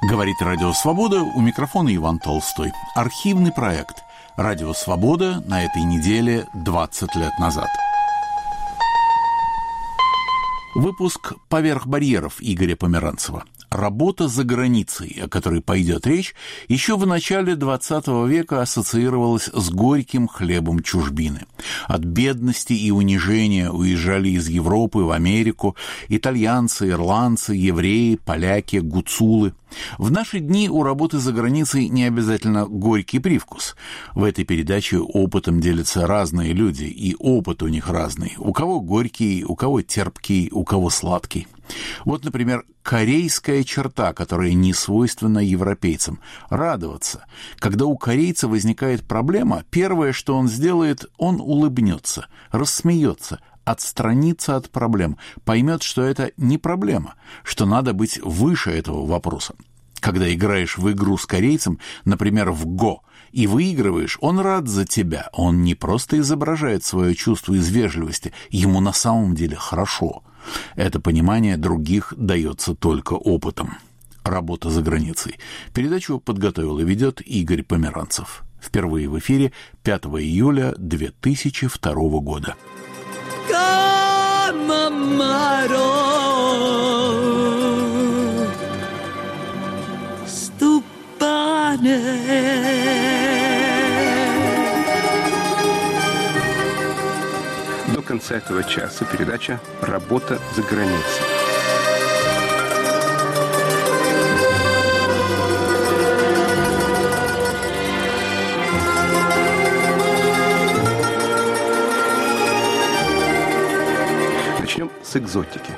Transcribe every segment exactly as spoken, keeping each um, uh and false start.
Говорит Радио Свобода, у микрофона Иван Толстой. Архивный проект «Радио Свобода» на этой неделе двадцать лет назад. Выпуск «Поверх барьеров» Игоря Померанцева. Работа за границей, о которой пойдет речь, еще в начале двадцатого века ассоциировалась с горьким хлебом чужбины. От бедности и унижения уезжали из Европы в Америку итальянцы, ирландцы, евреи, поляки, гуцулы. В наши дни у работы за границей не обязательно горький привкус. В этой передаче опытом делятся разные люди, и опыт у них разный. У кого горький, у кого терпкий, у кого сладкий. Вот, например, корейская черта, которая не свойственна европейцам – радоваться. Когда у корейца возникает проблема, первое, что он сделает, он улыбнется, рассмеется, отстранится от проблем, поймет, что это не проблема, что надо быть выше этого вопроса. Когда играешь в игру с корейцем, например, в го, и выигрываешь, он рад за тебя. Он не просто изображает свое чувство из вежливости, ему на самом деле хорошо. Это понимание других дается только опытом. Работа за границей. Передачу подготовил и ведет Игорь Померанцев. Впервые в эфире пятого июля две тысячи второго года. До конца этого часа передача «Работа за границей». Начнем с экзотики.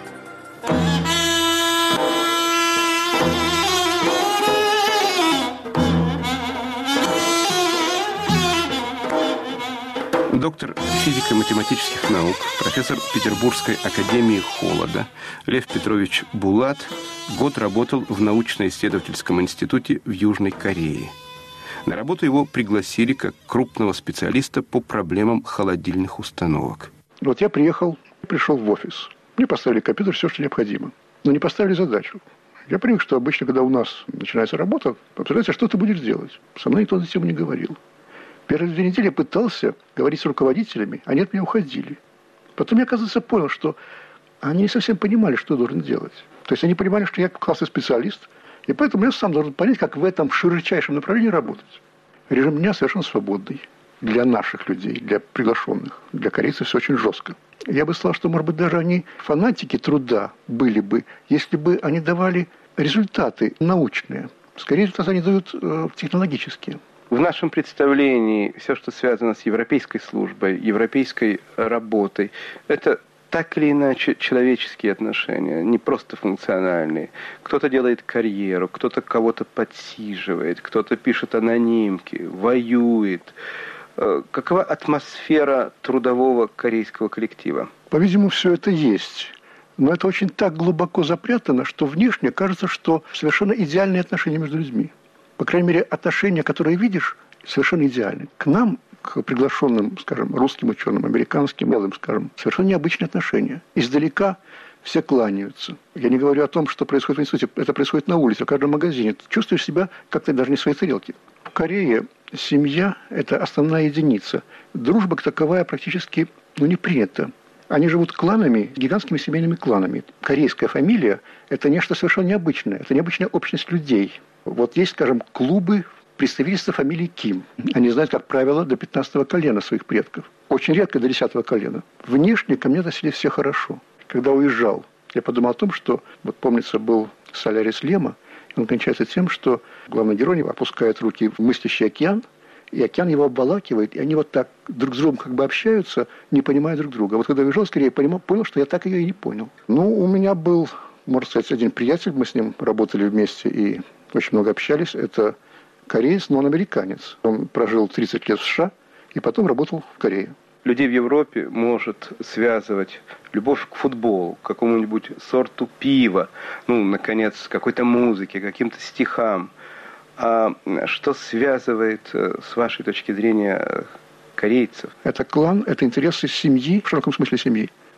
Доктор физико-математических наук, профессор Петербургской академии холода Лев Петрович Булат год работал в научно-исследовательском институте в Южной Корее. На работу его пригласили как крупного специалиста по проблемам холодильных установок. Вот я приехал, пришел в офис. Мне поставили компьютер, все, что необходимо. Но не поставили задачу. Я привык, что обычно, когда у нас начинается работа, обсуждается, что ты будешь делать. Со мной никто на эту тему не говорил. Первые две недели я пытался говорить с руководителями, они от меня уходили. Потом я, оказывается, понял, что они не совсем понимали, что я должен делать. То есть они понимали, что я классный специалист, и поэтому я сам должен понять, как в этом широчайшем направлении работать. Режим дня совершенно свободный для наших людей, для приглашенных. Для корейцев все очень жестко. Я бы сказал, что, может быть, даже они фанатики труда были бы, если бы они давали результаты научные. Скорее, результаты они дают э, технологические. В нашем представлении все, что связано с европейской службой, европейской работой, это так или иначе человеческие отношения, не просто функциональные. Кто-то делает карьеру, кто-то кого-то подсиживает, кто-то пишет анонимки, воюет. Какова атмосфера трудового корейского коллектива? По-видимому, все это есть. Но это очень так глубоко запрятано, что внешне кажется, что совершенно идеальные отношения между людьми. По крайней мере, отношения, которые видишь, совершенно идеальны. К нам, к приглашенным, скажем, русским ученым, американским, белым, скажем, совершенно необычные отношения. Издалека все кланяются. Я не говорю о том, что происходит в институте. Это происходит на улице, в каждом магазине. Ты чувствуешь себя как-то даже не в своей тарелке. В Корее семья – это основная единица. Дружба как таковая практически ну, не принята. Они живут кланами, гигантскими семейными кланами. Корейская фамилия – это нечто совершенно необычное. Это необычная общность людей. Вот есть, скажем, клубы представительства фамилии Ким. Они знают, как правило, до пятнадцатого колена своих предков. Очень редко до десятого колена. Внешне ко мне относились все хорошо. Когда уезжал, я подумал о том, что, вот помнится, был Солярис Лема, и он кончается тем, что главный герой опускает руки в мыслящий океан, и океан его обволакивает, и они вот так друг с другом как бы общаются, не понимая друг друга. Вот когда уезжал, скорее понимал, понял, что я так ее и не понял. Ну, у меня был, можно сказать, один приятель, мы с ним работали вместе и очень много общались. Это кореец, но он американец. Он прожил тридцать лет в США и потом работал в Корее. Людей в Европе может связывать любовь к футболу, к какому-нибудь сорту пива, ну, наконец, какой-то музыке, каким-то стихам. А что связывает, с вашей точки зрения, корейцев? Это клан, это интересы семьи, в широком смысле семьи.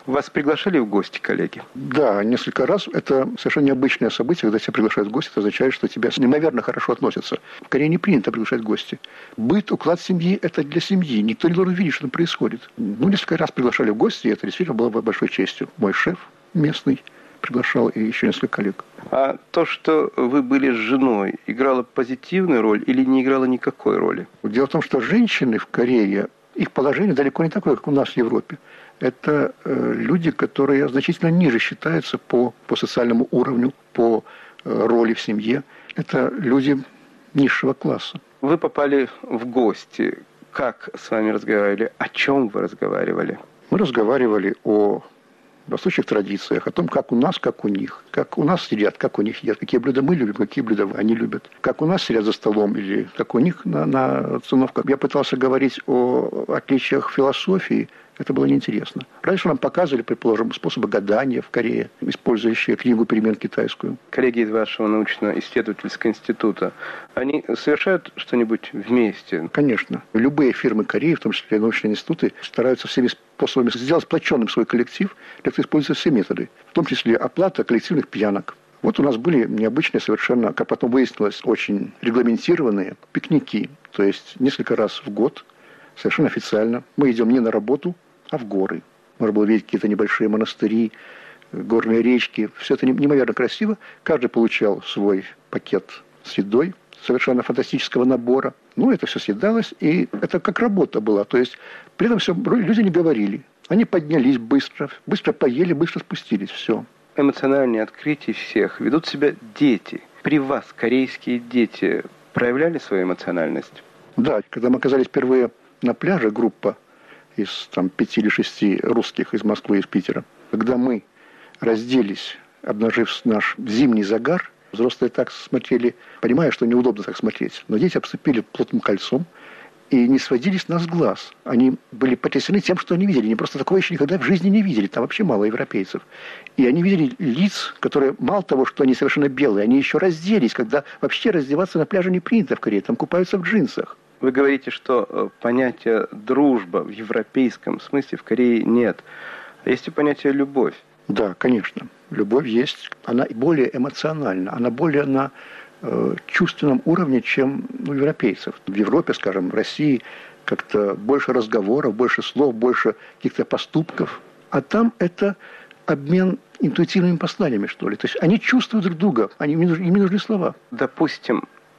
Вас приглашали в гости, коллеги? Да, несколько раз. Это совершенно необычное событие, когда тебя приглашают в гости, это означает, что тебя неимоверно хорошо относятся. В Корее не принято приглашать в гости. Быт, уклад семьи – это для семьи. Никто не должен видеть, что там происходит. Ну, несколько раз приглашали в гости, и это действительно было большой честью. Мой шеф местный приглашал, и еще несколько коллег. А то, что вы были с женой, играло позитивную роль или не играло никакой роли? Дело в том, что женщины в Корее, их положение далеко не такое, как у нас в Европе. Это э, люди, которые значительно ниже считаются по, по социальному уровню, по э, роли в семье. Это люди низшего класса. Вы попали в гости. Как с вами разговаривали? О чем вы разговаривали? Мы разговаривали о восточных традициях, о том, как у нас, как у них. Как у нас сидят, как у них едят. Какие блюда мы любим, какие блюда они любят. Как у нас сидят за столом или как у них на, на циновках. Я пытался говорить о отличиях философии. Это было неинтересно. Раньше нам показывали, предположим, способы гадания в Корее, использующие книгу перемен китайскую. Коллеги из вашего научно-исследовательского института, они совершают что-нибудь вместе? Конечно. Любые фирмы Кореи, в том числе и научные институты, стараются всеми способами сделать сплоченным свой коллектив, для этого используются все методы, в том числе оплата коллективных пьянок. Вот у нас были необычные совершенно, как потом выяснилось, очень регламентированные пикники. То есть несколько раз в год, совершенно официально, мы идем не на работу, а в горы. Можно было видеть какие-то небольшие монастыри, горные речки. Все это неимоверно красиво. Каждый получал свой пакет с едой, совершенно фантастического набора. Ну, это все съедалось, и это как работа была. То есть при этом все, люди не говорили. Они поднялись быстро, быстро поели, быстро спустились. Все. Эмоциональные открытия всех ведут себя дети. При вас корейские дети проявляли свою эмоциональность? Да, когда мы оказались впервые на пляже, группа из там, пяти или шести русских из Москвы и из Питера. Когда мы разделись, обнажив наш зимний загар, взрослые так смотрели, понимая, что неудобно так смотреть, но дети обцепили плотным кольцом и не сводили с нас глаз. Они были потрясены тем, что они видели. Они просто такого еще никогда в жизни не видели. Там вообще мало европейцев. И они видели лиц, которые, мало того, что они совершенно белые, они еще разделись, когда вообще раздеваться на пляже не принято в Корее. Там купаются в джинсах. Вы говорите, что понятия «дружба» в европейском смысле в Корее нет. А есть и понятие «любовь». Да, конечно. Любовь есть. Она более эмоциональна. Она более на э, чувственном уровне, чем у европейцев. В Европе, скажем, в России как-то больше разговоров, больше слов, больше каких-то поступков. А там это обмен интуитивными посланиями, что ли. То есть они чувствуют друг друга. Они, им не нужны слова. Допустим,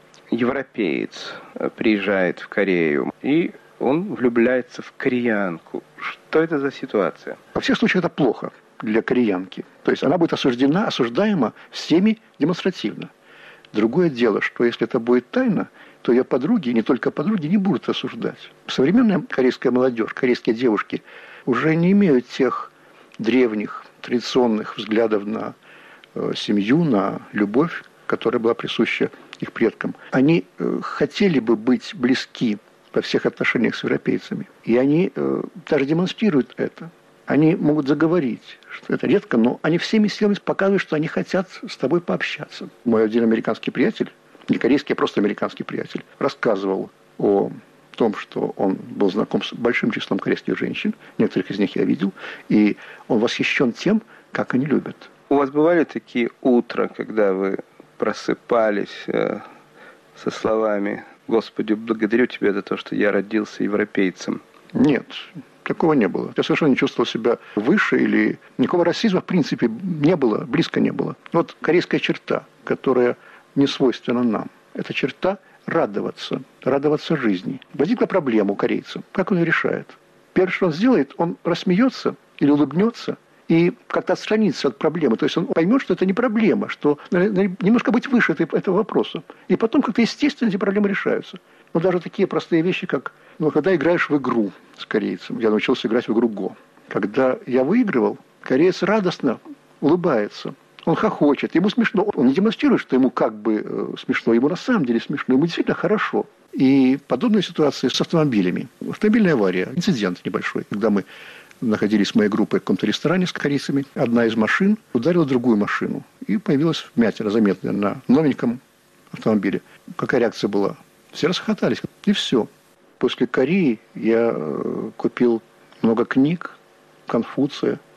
европеец приезжает в Корею, и он влюбляется в кореянку. Что это за ситуация? Во всех случаях это плохо для кореянки. То есть она будет осуждена, осуждаема всеми демонстративно. Другое дело, что если это будет тайна, то ее подруги, не только подруги, не будут осуждать. Современная корейская молодежь, корейские девушки уже не имеют тех древних, традиционных взглядов на э, семью, на любовь, которая была присуща их предкам. Они э, хотели бы быть близки во всех отношениях с европейцами. И они э, даже демонстрируют это. Они могут заговорить, что это редко, но они всеми силами показывают, что они хотят с тобой пообщаться. Мой один американский приятель, не корейский, а просто американский приятель, рассказывал о том, что он был знаком с большим числом корейских женщин, некоторых из них я видел, и он восхищен тем, как они любят. У вас бывали такие утра, когда вы просыпались э, со словами «Господи, благодарю Тебя за то, что я родился европейцем»? Нет, такого не было. Я совершенно не чувствовал себя выше, или никакого расизма, в принципе, не было, близко не было. Вот корейская черта, которая не свойственна нам, это черта радоваться, радоваться жизни. Возникла проблема у корейца. Как он ее решает? Первое, что он сделает, он рассмеется или улыбнется, и как-то отстраниться от проблемы. То есть он поймет, что это не проблема, что немножко быть выше этого вопроса. И потом как-то естественно эти проблемы решаются. Но даже такие простые вещи, как ну, когда играешь в игру с корейцем. Я научился играть в игру Го. Когда я выигрывал, кореец радостно улыбается. Он хохочет, ему смешно. Он не демонстрирует, что ему как бы э, смешно. Ему на самом деле смешно, ему действительно хорошо. И подобная ситуация с автомобилями. Автомобильная авария, инцидент небольшой, когда мы находились с моей группой в каком-то ресторане с корейцами. Одна из машин ударила другую машину. И появилась вмятина заметная на новеньком автомобиле. Какая реакция была? Все расхохотались. И все. После Кореи я купил много книг Конфуция,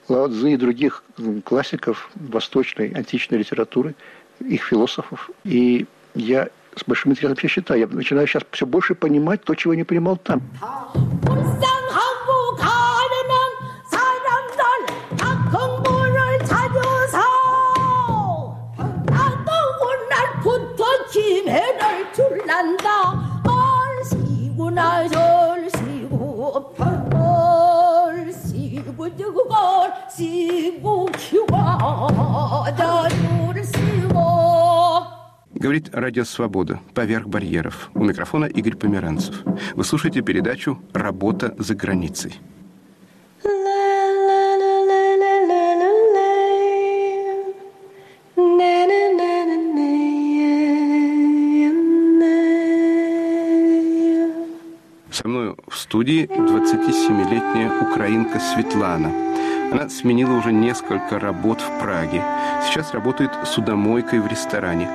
Лао Цзы и других классиков восточной античной литературы, их философов. И я с большим интересом все считаю. Я начинаю сейчас все больше понимать то, чего я не понимал там. Говорит Радио Свобода. Поверх барьеров. У микрофона Игорь Померанцев. Вы слушаете передачу «Работа за границей». Со мной в студии двадцатисемилетняя украинка Светлана. Она сменила уже несколько работ в Праге. Сейчас работает судомойкой в ресторане.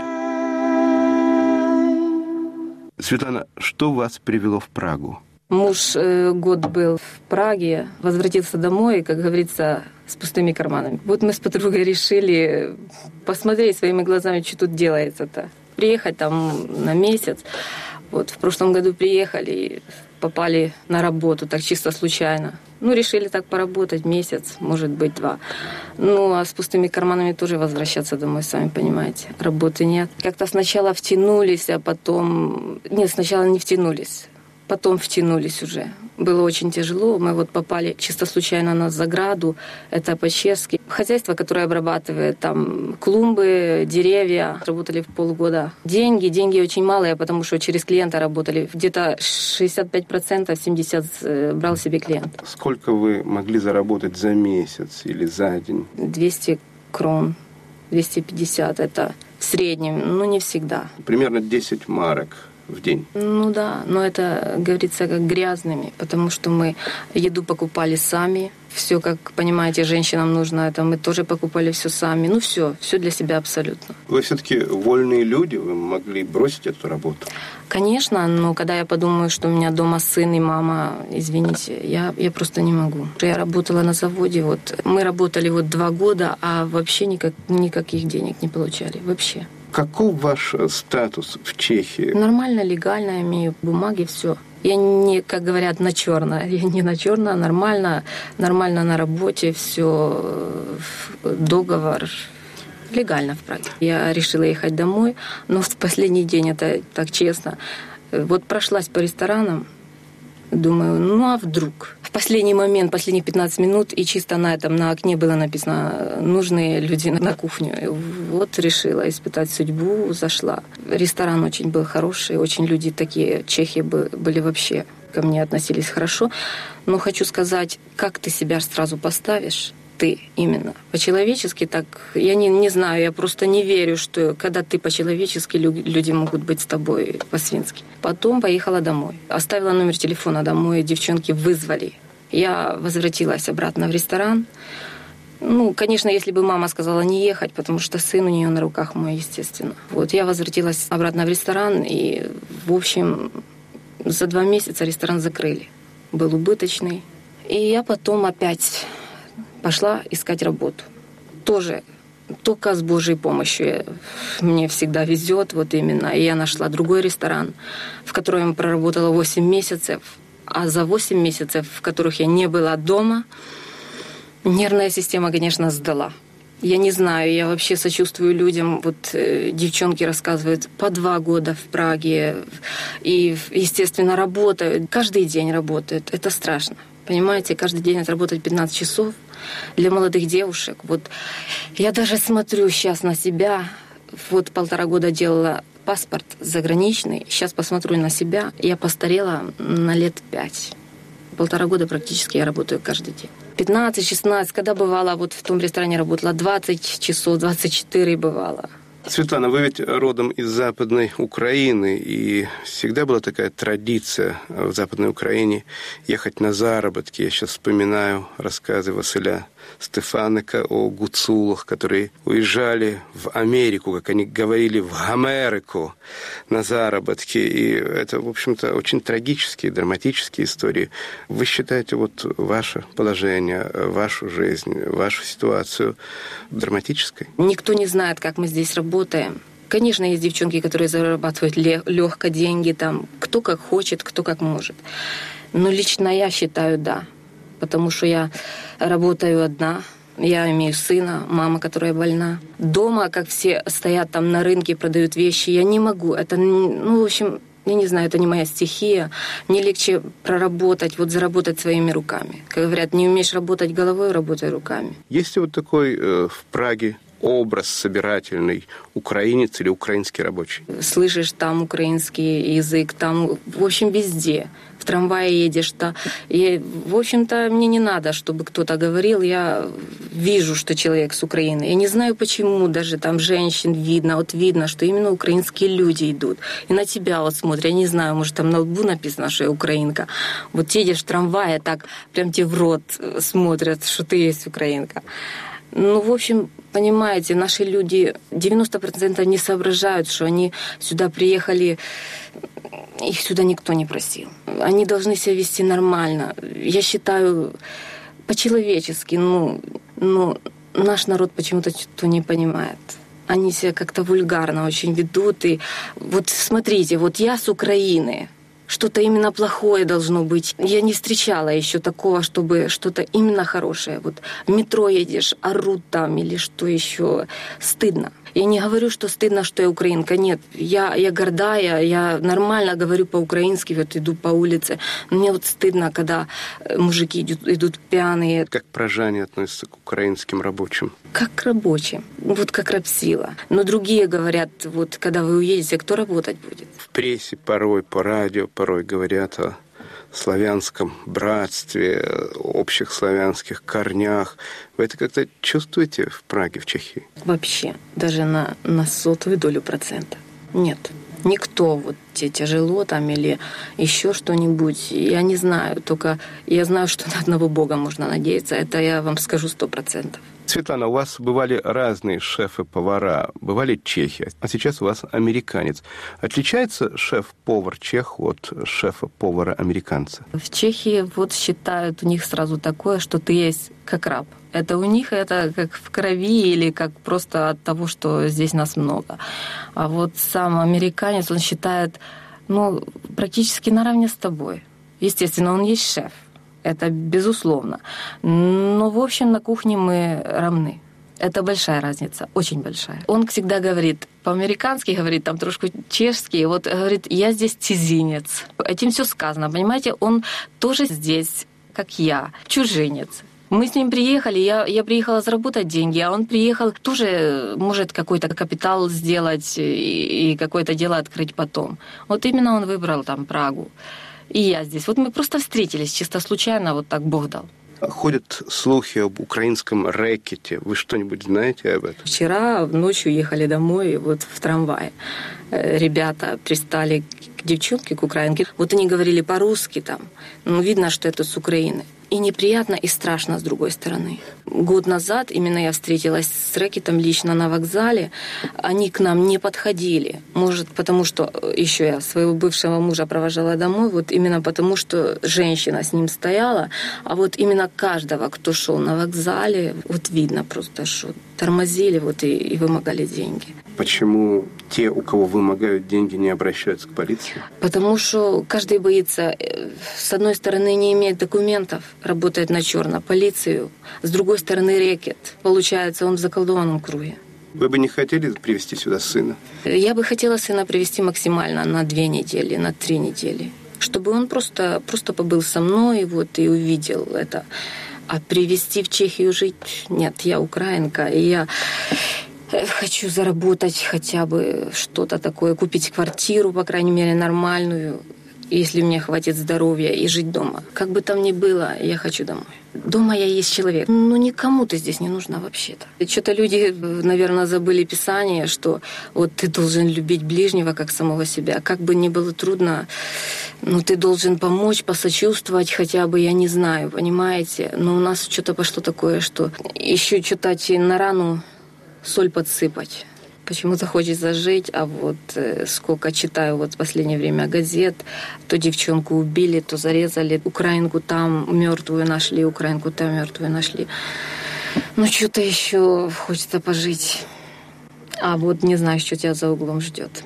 Светлана, что вас привело в Прагу? Муж э, год был в Праге, возвратился домой, как говорится, с пустыми карманами. Вот мы с подругой решили посмотреть своими глазами, что тут делается-то. Приехать там на месяц. Вот в прошлом году приехали, попали на работу, так чисто случайно. Ну, решили так поработать месяц, может быть, два. Ну, а с пустыми карманами тоже возвращаться домой, сами понимаете. Работы нет. Как-то сначала втянулись, а потом... Нет, сначала не втянулись. Потом втянулись уже. Было очень тяжело. Мы вот попали чисто случайно на заграду. Это по-чешски. Хозяйство, которое обрабатывает там клумбы, деревья. Работали в полгода. Деньги. Деньги очень малые, потому что через клиента работали. Где-то шестьдесят пять процентов, семьдесят процентов брал себе клиент. Сколько вы могли заработать за месяц или за день? двести крон. двести пятьдесят. Это в среднем. Ну, не всегда. Примерно десять марок в день. Ну да, но это, говорится, как грязными, потому что мы еду покупали сами. Все, как понимаете, женщинам нужно, это мы тоже покупали все сами. Ну все, все для себя абсолютно. Вы все-таки вольные люди, вы могли бросить эту работу? Конечно, но когда я подумаю, что у меня дома сын и мама, извините, я, я просто не могу. Я работала на заводе, вот мы работали вот два года, а вообще никак, никаких денег не получали, вообще. Каков ваш статус в Чехии? Нормально, легально, имею бумаги, все. Я не, как говорят, на черно. Я не на черно, нормально, нормально на работе, все, договор. Легально в Праге. Я решила ехать домой, но в последний день, это так честно, вот прошлась по ресторанам, думаю, ну а вдруг? В последний момент, последние пятнадцать минут, и чисто на этом, на окне было написано «Нужные люди на кухню». И вот решила испытать судьбу, зашла. Ресторан очень был хороший, очень люди такие, чехи были вообще, ко мне относились хорошо. Но хочу сказать, как ты себя сразу поставишь, ты именно по-человечески, так я не, не знаю, я просто не верю, что когда ты по-человечески, люди могут быть с тобой по-свински. Потом поехала домой. Оставила номер телефона домой, девчонки вызвали. Я возвратилась обратно в ресторан. Ну, конечно, если бы мама сказала не ехать, потому что сын у нее на руках мой, естественно. Вот, я возвратилась обратно в ресторан, и, в общем, за два месяца ресторан закрыли. Был убыточный. И я потом опять пошла искать работу. Тоже только с Божьей помощью. Мне всегда везет, вот именно. И я нашла другой ресторан, в котором я проработала восемь месяцев. А за восемь месяцев, в которых я не была дома, нервная система, конечно, сдала. Я не знаю, я вообще сочувствую людям. Вот э, девчонки рассказывают, по два года в Праге. И, естественно, работают. Каждый день работают. Это страшно. Понимаете, каждый день отработать пятнадцать часов для молодых девушек. Вот я даже смотрю сейчас на себя. Вот полтора года делала паспорт заграничный. Сейчас посмотрю на себя. Я постарела на лет пять. Полтора года практически я работаю каждый день. пятнадцать-шестнадцать, когда бывало, вот в том ресторане работала двадцать часов, двадцать четыре бывало. Светлана, вы ведь родом из Западной Украины, и всегда была такая традиция в Западной Украине ехать на заработки. Я сейчас вспоминаю рассказы Василя Стефаника, о гуцулах, которые уезжали в Америку, как они говорили, в Америку на заработки. И это, в общем-то, очень трагические, драматические истории. Вы считаете вот ваше положение, вашу жизнь, вашу ситуацию драматической? Никто не знает, как мы здесь работаем. Конечно, есть девчонки, которые зарабатывают легко деньги, там, кто как хочет, кто как может. Но лично я считаю, да. Потому что я работаю одна, я имею сына, мама, которая больна. Дома, как все стоят там на рынке, продают вещи, я не могу. Это, ну, в общем, я не знаю, это не моя стихия. Мне легче проработать, вот заработать своими руками. Как говорят, не умеешь работать головой, работай руками. Есть ли вот такой э, в Праге образ собирательный украинец или украинский рабочий? Слышишь там украинский язык, там, в общем, везде. В трамвае едешь-то. И, в общем-то, мне не надо, чтобы кто-то говорил. Я вижу, что человек с Украины. Я не знаю, почему даже там женщин видно. Вот видно, что именно украинские люди идут. И на тебя вот смотрят. Я не знаю, может, там на лбу написано, что я украинка. Вот едешь в трамвае, так прям тебе в рот смотрят, что ты есть украинка. Ну, в общем, понимаете, наши люди девяносто процентов не соображают, что они сюда приехали, их сюда никто не просил. Они должны себя вести нормально. Я считаю, по-человечески, ну, ну наш народ почему-то что-то не понимает. Они себя как-то вульгарно очень ведут. И вот смотрите, вот я с Украины. Что-то именно плохое должно быть. Я не встречала еще такого, чтобы что-то именно хорошее. Вот в метро едешь, орут там или что еще. Стыдно. Я не говорю, что стыдно, что я украинка. Нет, я, я гордая, я нормально говорю по-украински, вот иду по улице. Мне вот стыдно, когда мужики идут, идут пьяные. Как пражане относятся к украинским рабочим? Как к рабочим. Вот как рабсила. Но другие говорят, вот когда вы уедете, кто работать будет? В прессе порой, по радио порой говорят о славянском братстве, общих славянских корнях. Вы это как-то чувствуете в Праге, в Чехии? Вообще, даже на, на сотую долю процента. Нет. Никто вот тебе тяжело там или еще что-нибудь. Я не знаю, только я знаю, что на одного Бога можно надеяться. Это я вам скажу сто процентов. Светлана, у вас бывали разные шефы-повара, бывали чехи, а сейчас у вас американец. Отличается шеф-повар чех от шефа-повара-американца? В Чехии вот считают у них сразу такое, что ты есть как раб. Это у них это как в крови или как просто от того, что здесь нас много. А вот сам американец, он считает, ну, практически наравне с тобой. Естественно, он есть шеф. Это безусловно. Но, в общем, на кухне мы равны. Это большая разница, очень большая. Он всегда говорит, по-американски говорит, там трошку чешский, вот говорит, я здесь цезинец. Этим все сказано, понимаете? Он тоже здесь, как я, чужинец. Мы с ним приехали, я, я приехала заработать деньги, а он приехал тоже, может, какой-то капитал сделать и, и какое-то дело открыть потом. Вот именно он выбрал там Прагу. И я здесь. Вот мы просто встретились чисто случайно, вот так Бог дал. Ходят слухи об украинском рэкете. Вы что-нибудь знаете об этом? Вчера ночью ехали домой вот в трамвае. Ребята пристали к девчонке, к украинке. Вот они говорили по-русски там. Ну, видно, что это с Украины. И неприятно, и страшно с другой стороны. Год назад именно я встретилась с рэкетом лично на вокзале. Они к нам не подходили. Может, потому что еще я своего бывшего мужа провожала домой, вот именно потому, что женщина с ним стояла. А вот именно каждого, кто шел на вокзале, вот видно просто, что тормозили вот и, и вымогали деньги. Почему те, у кого вымогают деньги, не обращаются к полиции? Потому что каждый боится, с одной стороны, не имеет документов, работает на черно, полицию, с другой стороны, рэкет. Получается, он в заколдованном круге. Вы бы не хотели привезти сюда сына? Я бы хотела сына привезти максимально на две недели, на три недели. Чтобы он просто, просто побыл со мной вот, и увидел это. А привезти в Чехию жить? Нет, я украинка, и я... Хочу заработать хотя бы что-то такое, купить квартиру, по крайней мере, нормальную. если мне хватит здоровья и жить дома. Как бы там ни было, я хочу домой. Дома я есть человек. Ну, никому ты здесь не нужна вообще-то. И что-то люди, наверное, забыли Писание, что вот ты должен любить ближнего, как самого себя. Как бы ни было трудно, ну, ты должен помочь, посочувствовать хотя бы, я не знаю, понимаете? Но у нас что-то пошло такое, что еще что-то на рану соль подсыпать. Почему-то хочется жить, а вот э, сколько читаю вот в последнее время газет, то девчонку убили, то зарезали, украинку там мертвую нашли, украинку там мертвую нашли. Ну, что-то еще хочется пожить. А вот не знаю, что тебя за углом ждет.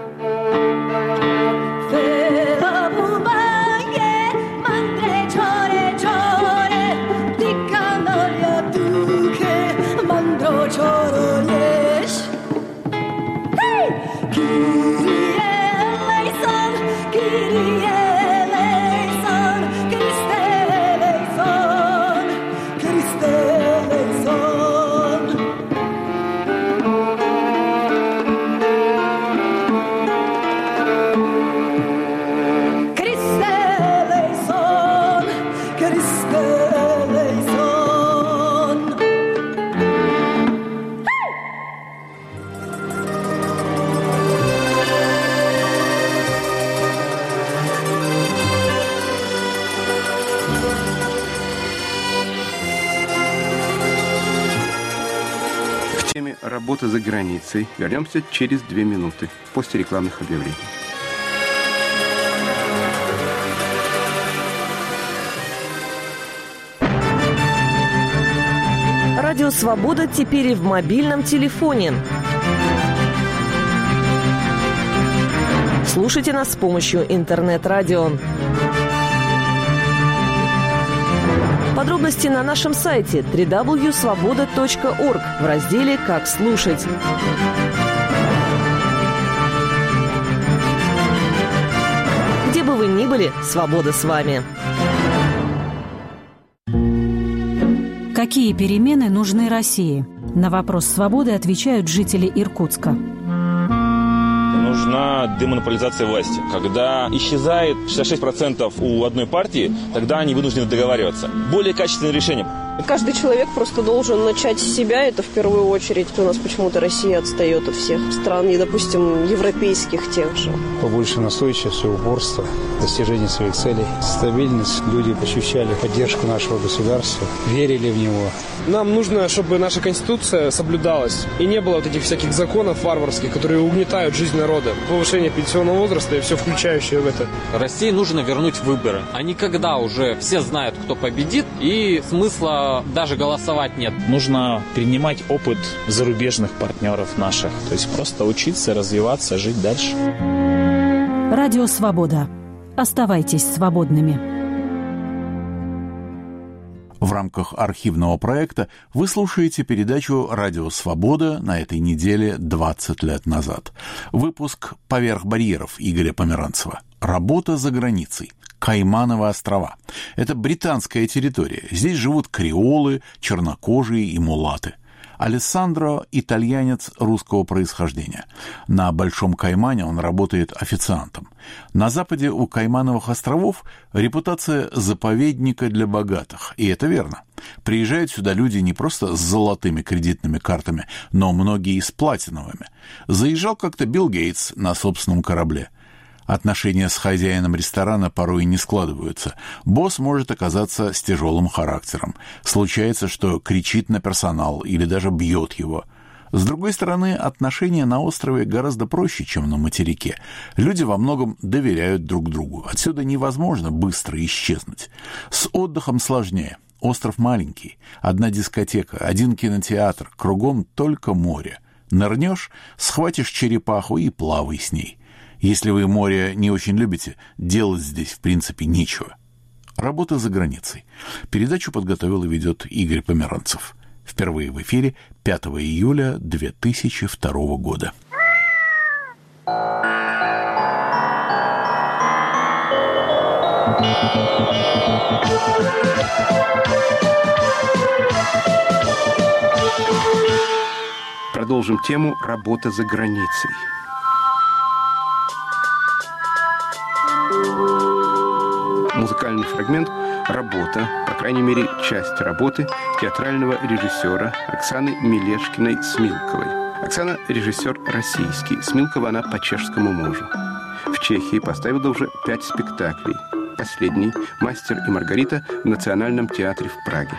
Работа за границей. Вернемся через две минуты после рекламных объявлений. Радио «Свобода» теперь и в мобильном телефоне. Слушайте нас с помощью интернет-радио. Подробности на нашем сайте дабл ю дабл ю дабл ю точка свобода точка орг в разделе «Как слушать». Где бы вы ни были, свобода с вами. Какие перемены нужны России? На вопрос свободы отвечают жители Иркутска. Нужна демонополизация власти. Когда исчезает шестьдесят шесть процентов у одной партии, тогда они вынуждены договариваться. Более качественное решение. Каждый человек просто должен начать с себя, это в первую очередь. У нас почему-то Россия отстает от всех стран, и, допустим, европейских тех же. Побольше настойчивости, упорства, достижения своих целей, стабильность. Люди ощущали поддержку нашего государства, верили в него. Нам нужно, чтобы наша Конституция соблюдалась, и не было вот этих всяких законов варварских, которые угнетают жизнь народа. Повышение пенсионного возраста и все включающее в это. России нужно вернуть выборы. А не когда уже все знают, кто победит, и смысла даже голосовать нет. Нужно перенимать опыт зарубежных партнеров наших. То есть просто учиться, развиваться, жить дальше. Радио «Свобода». Оставайтесь свободными. В рамках архивного проекта вы слушаете передачу «Радио Свобода» на этой неделе двадцать лет назад. Выпуск «Поверх барьеров» Игоря Померанцева. Работа за границей. Каймановы острова. Это британская территория. Здесь живут креолы, чернокожие и мулаты. Алессандро – итальянец русского происхождения. На Большом Каймане он работает официантом. На западе у Каймановых островов репутация заповедника для богатых. И это верно. Приезжают сюда люди не просто с золотыми кредитными картами, но многие и с платиновыми. Заезжал как-то Билл Гейтс на собственном корабле. Отношения с хозяином ресторана порой не складываются. Босс может оказаться с тяжелым характером. Случается, что кричит на персонал или даже бьет его. С другой стороны, отношения на острове гораздо проще, чем на материке. Люди во многом доверяют друг другу. Отсюда невозможно быстро исчезнуть. С отдыхом сложнее. Остров маленький. Одна дискотека, один кинотеатр, кругом только море. Нырнешь, схватишь черепаху и плавай с ней. Если вы море не очень любите, делать здесь, в принципе, нечего. Работа за границей. Передачу подготовил и ведет Игорь Померанцев. Впервые в эфире пятого июля две тысячи второго года. Продолжим тему «Работа за границей». музыкальный фрагмент «Работа», по крайней мере, часть работы театрального режиссера Оксаны Милешкиной-Смилковой. Оксана – режиссер российский, Смилкова она по чешскому мужу. В Чехии поставила уже пять спектаклей. Последний «Мастер и Маргарита» в Национальном театре в Праге.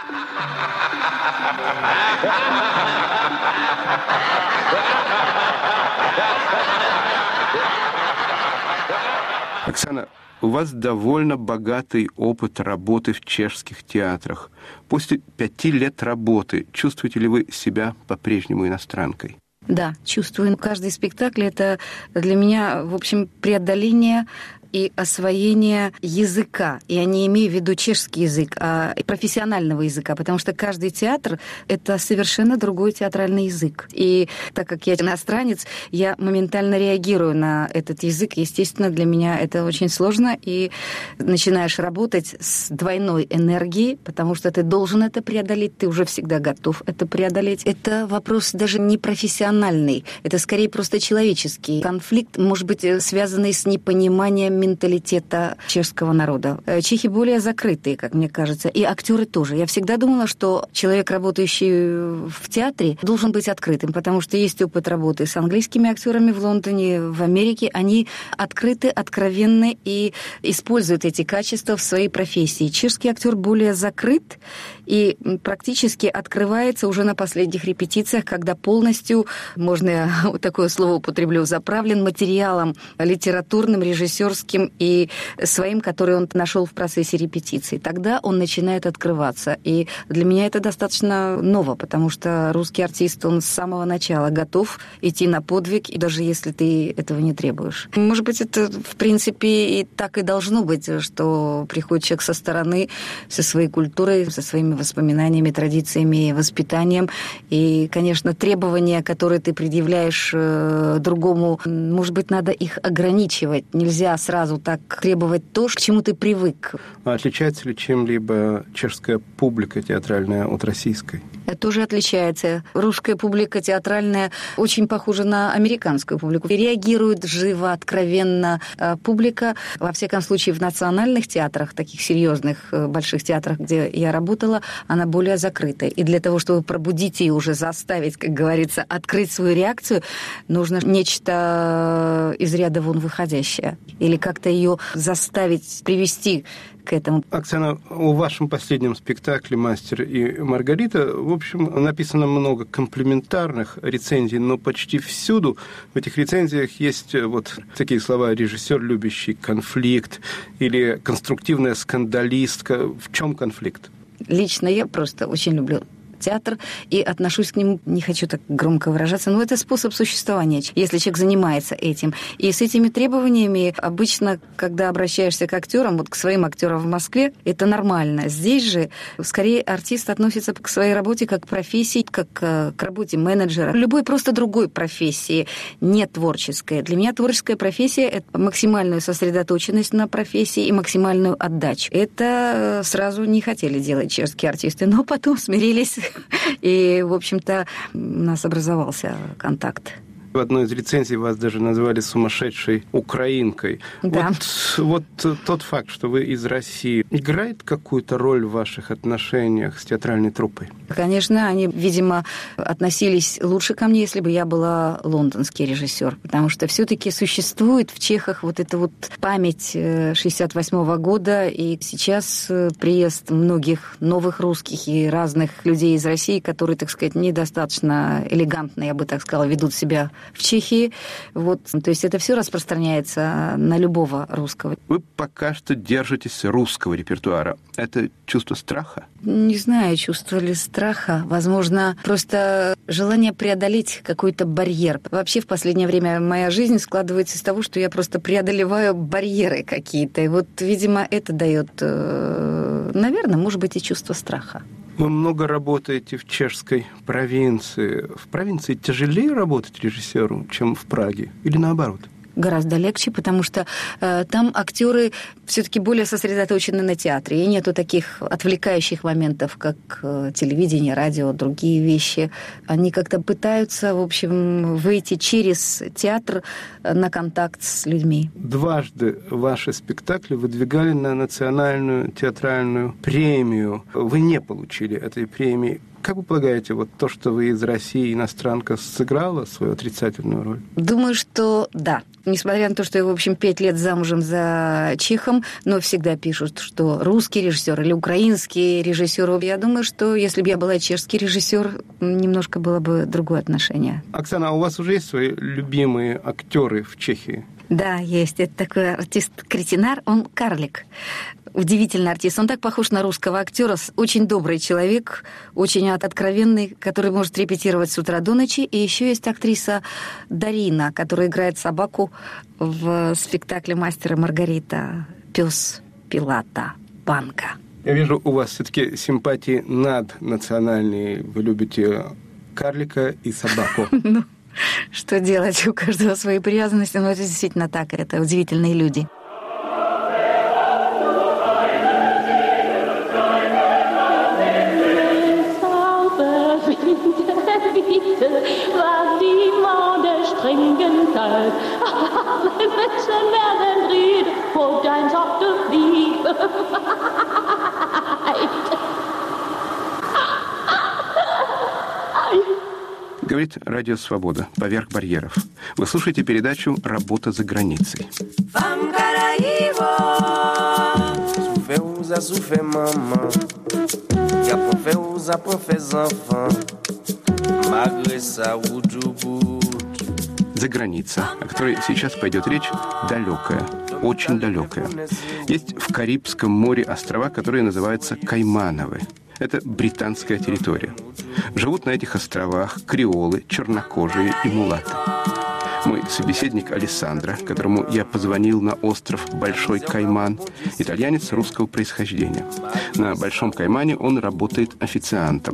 Оксана, у вас довольно богатый опыт работы в чешских театрах. После пяти лет работы чувствуете ли вы себя по-прежнему иностранкой? Да, чувствую. Каждый спектакль – это для меня, в общем, преодоление и освоение языка. Я не имею в виду чешский язык, а профессионального языка, потому что каждый театр — это совершенно другой театральный язык. И так как я иностранец, я моментально реагирую на этот язык. Естественно, для меня это очень сложно, и начинаешь работать с двойной энергией, потому что ты должен это преодолеть, ты уже всегда готов это преодолеть. Это вопрос даже не профессиональный, это скорее просто человеческий конфликт, может быть, связанный с непониманием менталитета чешского народа. Чехи более закрытые, как мне кажется, и актеры тоже. Я всегда думала, что человек, работающий в театре, должен быть открытым, потому что есть опыт работы с английскими актерами в Лондоне, в Америке. Они открыты, откровенны и используют эти качества в своей профессии. Чешский актер более закрыт и практически открывается уже на последних репетициях, когда полностью, можно я вот такое слово употреблю, заправлен материалом литературным, режиссерским и своим, который он нашел в процессе репетиции. Тогда он начинает открываться. И для меня это достаточно ново, потому что русский артист, он с самого начала готов идти на подвиг, и даже если ты этого не требуешь. Может быть, это, в принципе, и так и должно быть, что приходит человек со стороны, со своей культурой, со своими воспоминаниями, традициями и воспитанием. И, конечно, требования, которые ты предъявляешь другому, может быть, надо их ограничивать. Нельзя сразу так требовать то, к чему ты привык. А отличается ли чем-либо чешская публика театральная от российской? Это тоже отличается. Русская публика театральная очень похожа на американскую публику. Реагирует живо, откровенно. Публика, во всяком случае, в национальных театрах, таких серьезных больших театрах, где я работала, она более закрытая. И для того, чтобы пробудить ее, уже заставить, как говорится, открыть свою реакцию, нужно нечто из ряда вон выходящее. Или как-то ее заставить, привести к этому. Оксана, в вашем последнем спектакле «Мастер и Маргарита», в общем, написано много комплиментарных рецензий, но почти всюду в этих рецензиях есть вот такие слова: режиссер, любящий конфликт, или конструктивная скандалистка. В чем конфликт? Лично я просто очень люблю театр и отношусь к нему, не хочу так громко выражаться, но это способ существования, если человек занимается этим. И с этими требованиями обычно, когда обращаешься к актерам, вот к своим актерам в Москве, это нормально. Здесь же скорее артист относится к своей работе как к профессии, как к работе менеджера, любой просто другой профессии, не творческой. Для меня творческая профессия — это максимальную сосредоточенность на профессии и максимальную отдачу. Это сразу не хотели делать чешские артисты, но потом смирились. И, в общем-то, у нас образовался контакт. В одной из рецензий вас даже назвали сумасшедшей украинкой. Да. Вот, вот тот факт, что вы из России, играет какую-то роль в ваших отношениях с театральной труппой? Конечно, они, видимо, относились лучше ко мне, если бы я была лондонский режиссер, потому что все-таки существует в Чехах вот эта вот память шестьдесят восьмого года, и сейчас приезд многих новых русских и разных людей из России, которые, так сказать, недостаточно элегантно, я бы так сказала, ведут себя в Чехии. Вот. То есть это все распространяется на любого русского. Вы пока что держитесь русского репертуара. Это чувство страха? Не знаю, чувство ли страха. Возможно, просто желание преодолеть какой-то барьер. Вообще в последнее время моя жизнь складывается из того, что я просто преодолеваю барьеры какие-то. И вот, видимо, это дает, наверное, может быть, и чувство страха. Вы много работаете в чешской провинции. В провинции тяжелее работать режиссеру, чем в Праге? Или наоборот? гораздо легче, потому что э, там актеры все-таки более сосредоточены на театре, и нету таких отвлекающих моментов, как э, телевидение, радио, другие вещи. Они как-то пытаются, в общем, выйти через театр на контакт с людьми. Дважды ваши спектакли выдвигали на национальную театральную премию. Вы не получили этой премии. Как вы полагаете, вот то, что вы из России, иностранка, сыграла свою отрицательную роль? Думаю, что да. Несмотря на то, что я, в общем, пять лет замужем за чехом, но всегда пишут, что русский режиссер или украинский режиссер. Я думаю, что если бы я была чешский режиссер, немножко было бы другое отношение. Оксана, а у вас уже есть свои любимые актеры в Чехии? Да, есть. Это такой артист-кретинар, он карлик. Удивительный артист. Он так похож на русского актера. Очень добрый человек, очень откровенный, который может репетировать с утра до ночи. И еще есть актриса Дарина, которая играет собаку в спектакле «Мастер и Маргарита». Пес Пилата Банка. Я вижу, у вас все-таки симпатии наднациональные. Вы любите карлика и собаку. Ну, что делать? У каждого свои привязанности. Но это действительно так. Это удивительные люди. Was die Maude strengen kalt, alle Menschen werden reden, wo dein Tochter fliegt. Говорит Радио Свобода. Поверх барьеров. Вы слушаете передачу «Работа за границей». За граница, о которой сейчас пойдет речь, далекая, очень далекая. Есть в Карибском море острова, которые называются Каймановы. Это британская территория. Живут на этих островах креолы, чернокожие и мулаты. Мой собеседник Алессандро, которому я позвонил на остров Большой Кайман, итальянец русского происхождения. На Большом Каймане он работает официантом.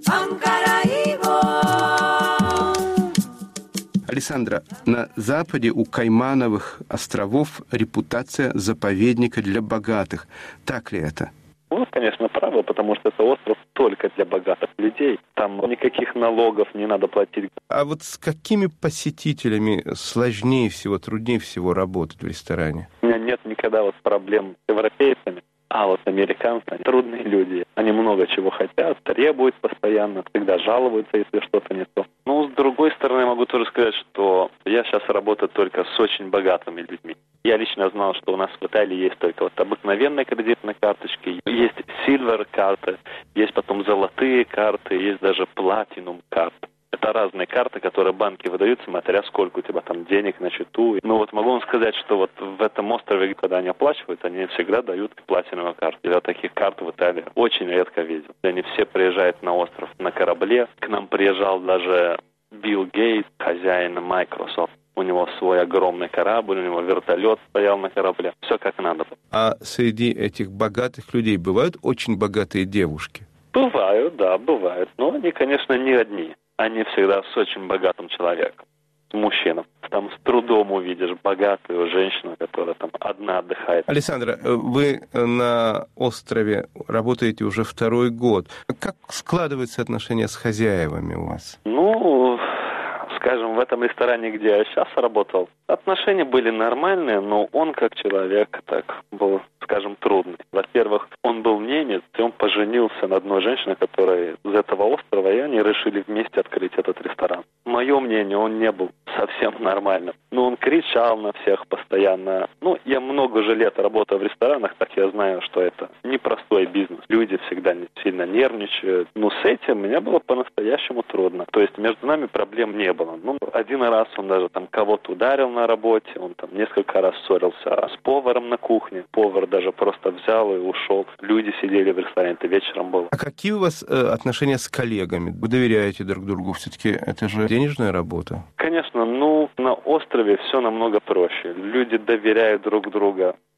Алессандро, на западе у Каймановых островов репутация заповедника для богатых. Так ли это? Ну, конечно, правы, потому что это остров только для богатых людей. Там никаких налогов не надо платить. А вот с какими посетителями сложнее всего, труднее всего работать в ресторане? У меня нет никогда вот проблем с европейцами. А вот американцы, они трудные люди. Они много чего хотят, требуют постоянно, всегда жалуются, если что-то не то. Ну, с другой стороны, могу тоже сказать, что я сейчас работаю только с очень богатыми людьми. Я лично знал, что у нас в Италии есть только вот обыкновенные кредитные карточки, есть silver карты, есть потом золотые карты, есть даже platinum карты. Это разные карты, которые банки выдают, смотря сколько у тебя там денег на счету. Но вот могу вам сказать, что вот в этом острове, когда они оплачивают, они всегда дают платиновую карту. Я таких карт в Италии очень редко видел. Они все приезжают на остров на корабле. К нам приезжал даже Билл Гейтс, хозяин Microsoft. У него свой огромный корабль, у него вертолет стоял на корабле. Все как надо. А среди этих богатых людей бывают очень богатые девушки? Бывают, да, бывают. Но они, конечно, не одни. Они всегда с очень богатым человеком, с мужчиной. Там с трудом увидишь богатую женщину, которая там одна отдыхает. Алессандро, вы на острове работаете уже второй год. Как складываются отношения с хозяевами у вас? Ну, скажем, в этом ресторане, где я сейчас работал, отношения были нормальные, но он как человек так был, скажем, трудный. Во-первых, он был немец, и он поженился на одной женщине, которая из этого острова, и они решили вместе открыть этот ресторан. Мое мнение, он не был совсем нормальным. Но он кричал на всех постоянно. Ну, я много уже лет работаю в ресторанах, так я знаю, что это непростой бизнес. Люди всегда сильно нервничают. Но с этим мне было по-настоящему трудно. То есть между нами проблем не было. Ну, один раз он даже там кого-то ударил на работе, он там несколько раз ссорился с поваром на кухне. Повар даже просто взял и ушел. Люди сидели в ресторане, это вечером было. А какие у вас э, отношения с коллегами? Вы доверяете друг другу? Все-таки это же денежная работа. Конечно, ну, на острове все намного проще. Люди доверяют друг другу.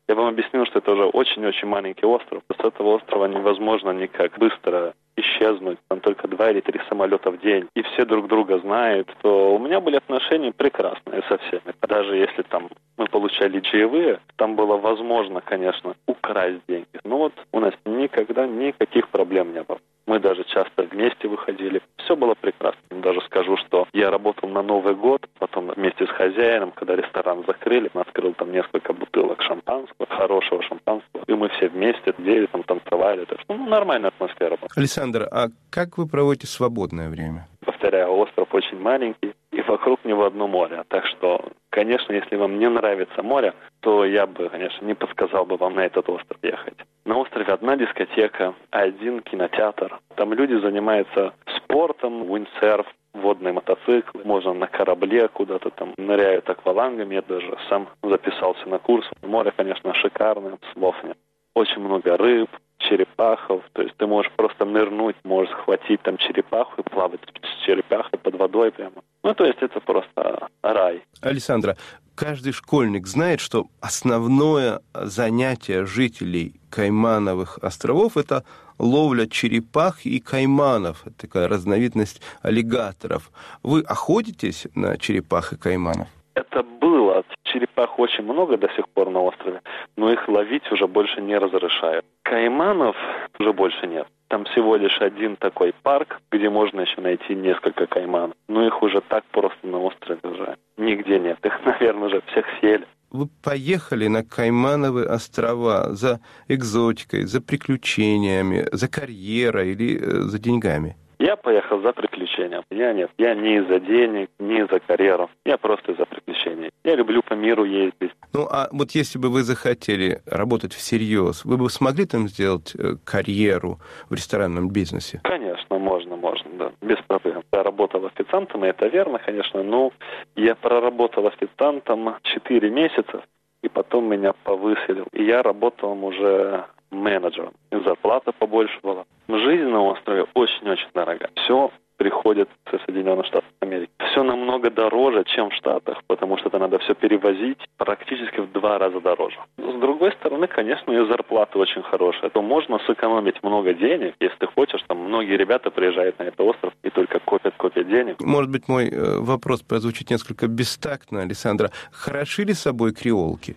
Я вам объяснил, что это уже очень-очень маленький остров. С этого острова невозможно никак быстро исчезнуть. Там только два или три самолета в день. И все друг друга знают. То у меня были отношения прекрасные со всеми. Даже если там мы получали чаевые, там было возможно, конечно, украсть деньги. Но вот у нас никогда никаких проблем не было. Мы даже часто вместе выходили. Все было прекрасно. Даже скажу, что я работал на Новый год, потом вместе с хозяином, когда ресторан закрыли, он открыл там несколько бутылок шампанского, хорошего шампанского, и мы все вместе сидели, там танцевали. Так что ну, нормальная атмосфера была. Александр, а как вы проводите свободное время? Повторяю, остров очень маленький, и вокруг него одно море. Так что, конечно, если вам не нравится море, то я бы, конечно, не подсказал бы вам на этот остров ехать. На острове одна дискотека, один кинотеатр. Там люди занимаются спортом, виндсерф, водные мотоциклы. Можно на корабле куда-то там ныряют аквалангами. Я даже сам записался на курс. Море, конечно, шикарное, слов нет. Очень много рыб, черепахов. То есть ты можешь просто нырнуть, можешь схватить там черепаху и плавать с черепахой под водой прямо. Ну, то есть это просто рай. Александра, каждый школьник знает, что основное занятие жителей Каймановых островов – это ловля черепах и кайманов. Это такая разновидность аллигаторов. Вы охотитесь на черепах и кайманов? Это было. Черепах очень много до сих пор на острове, но их ловить уже больше не разрешают. Кайманов уже больше нет. Там всего лишь один такой парк, где можно еще найти несколько кайманов. Но их уже так просто на острове уже нигде нет. Их, наверное, уже всех съели. Вы поехали на Каймановы острова за экзотикой, за приключениями, за карьерой или за деньгами? Я поехал за приключением. Я нет, я не из-за денег, не из-за карьеры. Я просто из-за приключений. Я люблю по миру ездить. Ну, а вот если бы вы захотели работать всерьез, вы бы смогли там сделать карьеру в ресторанном бизнесе? Конечно, можно, можно, да, без проблем. Я работал официантом, и это верно, конечно, но я проработал официантом четыре месяца, и потом меня повысили. И я работал уже менеджером. И зарплата побольше была. Жизнь на острове очень-очень дорогая. Все приходит со Соединенных Штатов Америки. Все намного дороже, чем в Штатах, потому что это надо все перевозить практически в два раза дороже. Но, с другой стороны, конечно, и зарплата очень хорошая. То можно сэкономить много денег, если ты хочешь. Там многие ребята приезжают на этот остров и только копят, копят денег. Может быть, мой вопрос прозвучит несколько бестактно, Александра. Хороши ли собой креолки?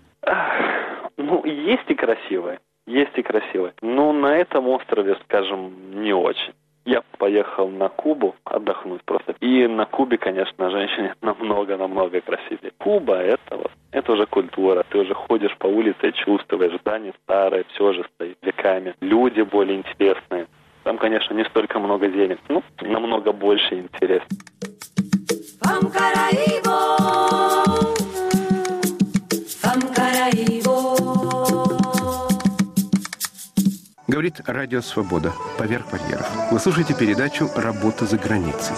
Ну, есть и красивые. Есть и красивые. Но на этом острове, скажем, не очень. Я поехал на Кубу отдохнуть просто. И на Кубе, конечно, женщины намного-намного красивее. Куба это вот, это уже культура. Ты уже ходишь по улице и чувствуешь, здание старое, все же стоит веками. Люди более интересные. Там, конечно, не столько много денег, ну, намного больше интерес. Говорит Радио Свобода. Поверх барьеров. Вы слушаете передачу «Работа за границей».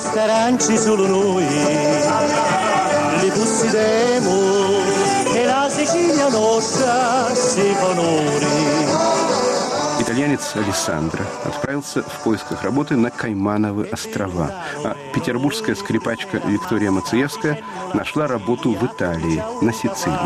Итальянец Алессандро отправился в поисках работы на Каймановы острова, а петербургская скрипачка Виктория Мациевская нашла работу в Италии, на Сицилии.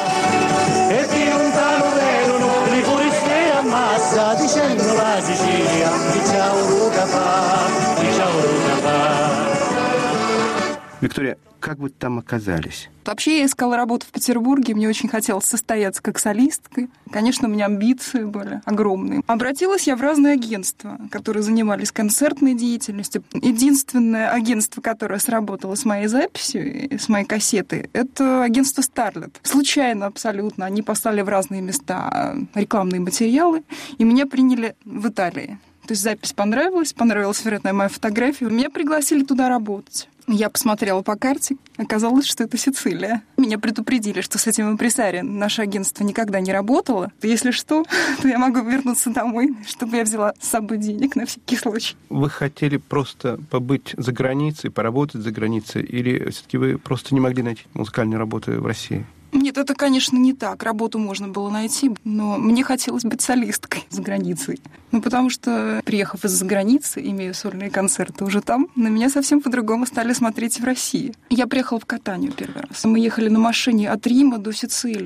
Виктория, как вы там оказались? Вообще я искала работу в Петербурге, мне очень хотелось состояться как солисткой. Конечно, у меня амбиции были огромные. Обратилась я в разные агентства, которые занимались концертной деятельностью. Единственное агентство, которое сработало с моей записью, с моей кассеты, это агентство Starlet. Случайно абсолютно. Они послали в разные места рекламные материалы, и меня приняли в Италии. То есть запись понравилась, понравилась, вероятно, моя фотография. Меня пригласили туда работать. Я посмотрела по карте, оказалось, что это Сицилия. Меня предупредили, что с этим импресарием наше агентство никогда не работало. Если что, то я могу вернуться домой, чтобы я взяла с собой денег на всякий случай. Вы хотели просто побыть за границей, поработать за границей, или все-таки вы просто не могли найти музыкальной работы в России? Нет, это, конечно, не так. Работу можно было найти, но мне хотелось быть солисткой за границей. Ну, потому что, приехав из-за границы, имея сольные концерты уже там, на меня совсем по-другому стали смотреть в России. Я приехала в Катанию первый раз. Мы ехали на машине от Рима до Сицилии.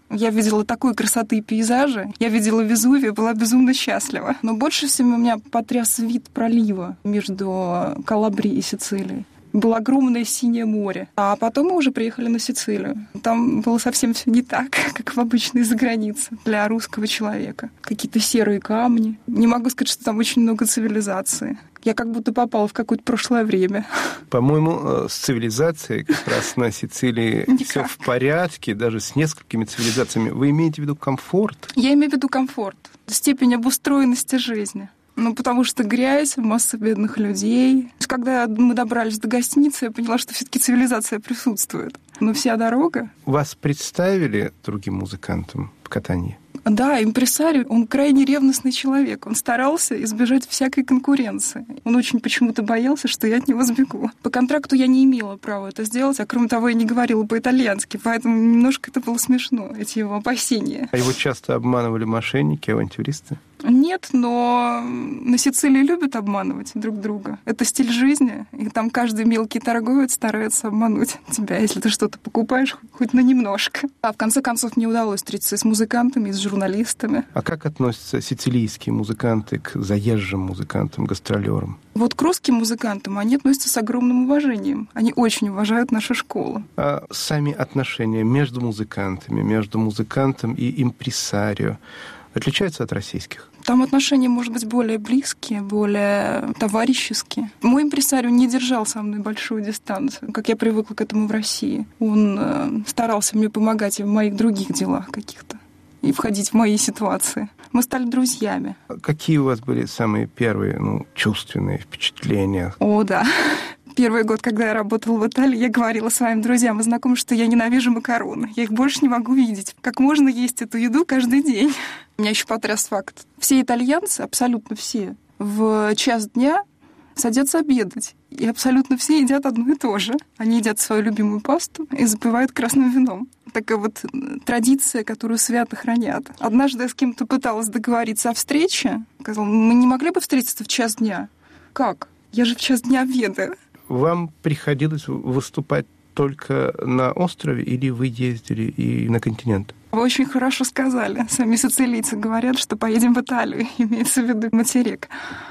Я видела такой красоты пейзажи. Я видела Везувий, была безумно счастлива. Но больше всего меня потряс вид пролива между Калабрией и Сицилией. Было огромное синее море. А потом мы уже приехали на Сицилию. Там было совсем все не так, как в обычной загранице для русского человека. Какие-то серые камни. Не могу сказать, что там очень много цивилизации. Я как будто попала в какое-то прошлое время. По-моему, с цивилизацией как раз на Сицилии все в порядке, даже с несколькими цивилизациями. Вы имеете в виду комфорт? Я имею в виду комфорт, степень обустроенности жизни. Ну, потому что грязь, масса бедных людей. Когда мы добрались до гостиницы, я поняла, что все-таки цивилизация присутствует. Но вся дорога... Вас представили другим музыкантам в катании? Да, импресарио, он крайне ревностный человек. Он старался избежать всякой конкуренции. Он очень почему-то боялся, что я от него сбегу. По контракту я не имела права это сделать, а кроме того, я не говорила по-итальянски, поэтому немножко это было смешно, эти его опасения. А его часто обманывали мошенники, авантюристы? Нет, но на Сицилии любят обманывать друг друга. Это стиль жизни, и там каждый мелкий торговец старается обмануть тебя, если ты что-то покупаешь хоть на немножко. А в конце концов мне удалось встретиться с музыкантами, с журналистами. А как относятся сицилийские музыканты к заезжим музыкантам, гастролерам? Вот к русским музыкантам они относятся с огромным уважением. Они очень уважают нашу школу. А сами отношения между музыкантами, между музыкантом и импресарио отличаются от российских? Там отношения, может быть, более близкие, более товарищеские. Мой импресарио не держал со мной большую дистанцию, как я привыкла к этому в России. Он э, старался мне помогать и в моих других делах каких-то, и входить в мои ситуации. Мы стали друзьями. Какие у вас были самые первые, ну, чувственные впечатления? О, да. Первый год, когда я работала в Италии, я говорила своим друзьям и знакомым, что я ненавижу макароны. Я их больше не могу видеть. Как можно есть эту еду каждый день? Меня еще потряс факт. Все итальянцы, абсолютно все, в час дня садятся обедать. И абсолютно все едят одно и то же. Они едят свою любимую пасту и запивают красным вином. Такая вот традиция, которую свято хранят. Однажды я с кем-то пыталась договориться о встрече. Сказала, мы не могли бы встретиться в час дня? Как? Я же в час дня обедаю. Вам приходилось выступать только на острове или вы ездили и на континент? Вы очень хорошо сказали. Сами сицилийцы говорят, что поедем в Италию, имеется в виду материк.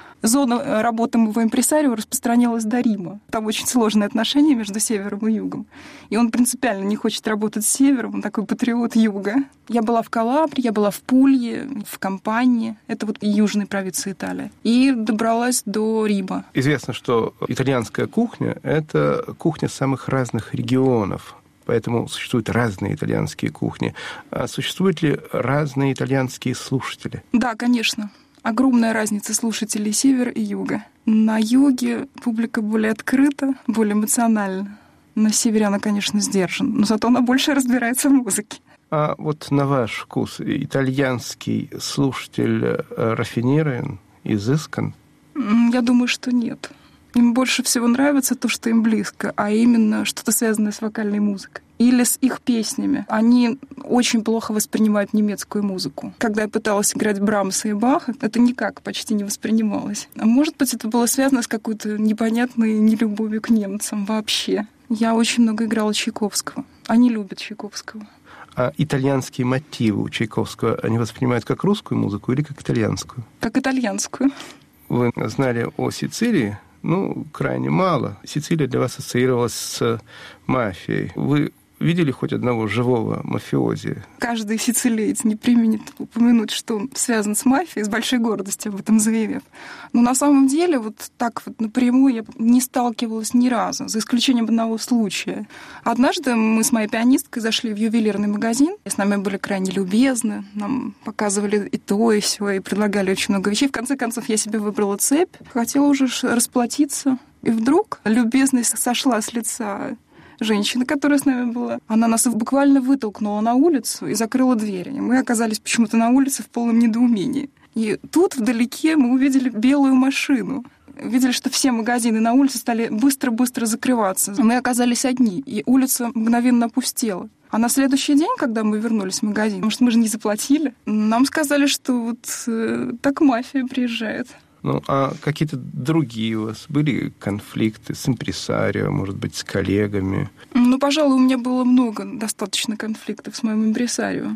Зона работы моего импресарио распространялась до Рима. Там очень сложные отношения между севером и югом. И он принципиально не хочет работать с севером, он такой патриот юга. Я была в Калабрии, я была в Пулье, в Кампании, это вот южной провинции Италии, и добралась до Рима. Известно, что итальянская кухня – это кухня самых разных регионов. Поэтому существуют разные итальянские кухни. А существуют ли разные итальянские слушатели? Да, конечно. Огромная разница слушателей севера и юга. На юге публика более открыта, более эмоциональна. На севере она, конечно, сдержана, но зато она больше разбирается в музыке. А вот на ваш вкус итальянский слушатель рафинирован, изыскан? Я думаю, что нет. Им больше всего нравится то, что им близко, а именно что-то связанное с вокальной музыкой. Или с их песнями. Они очень плохо воспринимают немецкую музыку. Когда я пыталась играть Брамса и Баха, это никак почти не воспринималось. А может быть, это было связано с какой-то непонятной нелюбовью к немцам вообще. Я очень много играла Чайковского. Они любят Чайковского. А итальянские мотивы у Чайковского они воспринимают как русскую музыку или как итальянскую? Как итальянскую. Вы знали о Сицилии? Ну, крайне мало. Сицилия для вас ассоциировалась с мафией. Вы видели хоть одного живого мафиози? Каждый сицилиец не преминет упомянуть, что он связан с мафией, с большой гордостью об этом заявив. Но на самом деле вот так вот напрямую я не сталкивалась ни разу, за исключением одного случая. Однажды мы с моей пианисткой зашли в ювелирный магазин, и с нами были крайне любезны, нам показывали и то, и сё, и предлагали очень много вещей. В конце концов, я себе выбрала цепь, хотела уже расплатиться, и вдруг любезность сошла с лица женщина, которая с нами была. Она нас буквально вытолкнула на улицу и закрыла двери. И мы оказались почему-то на улице в полном недоумении. И тут вдалеке мы увидели белую машину. Видели, что все магазины на улице стали быстро-быстро закрываться. Мы оказались одни, и улица мгновенно опустела. А на следующий день, когда мы вернулись в магазин, потому что мы же не заплатили, нам сказали, что вот э, так мафия приезжает. Ну, а какие-то другие у вас были конфликты с импресарио, может быть, с коллегами? Ну, пожалуй, у меня было много достаточно конфликтов с моим импресарио.